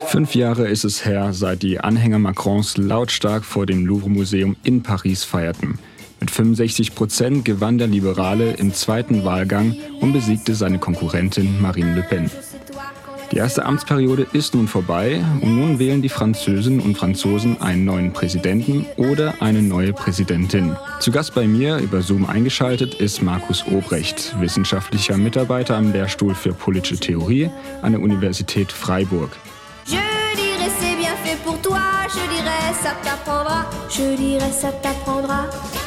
5 Jahre ist es her, seit die Anhänger Macrons lautstark vor dem Louvre-Museum in Paris feierten. Mit 65% gewann der Liberale im zweiten Wahlgang und besiegte seine Konkurrentin Marine Le Pen. Die erste Amtsperiode ist nun vorbei und nun wählen die Französinnen und Franzosen einen neuen Präsidenten oder eine neue Präsidentin. Zu Gast bei mir über Zoom eingeschaltet ist Markus Obrecht, wissenschaftlicher Mitarbeiter am Lehrstuhl für politische Theorie an der Universität Freiburg. Je dirais c'est bien fait pour toi, je dirais ça t'apprendra, je dirais ça t'apprendra.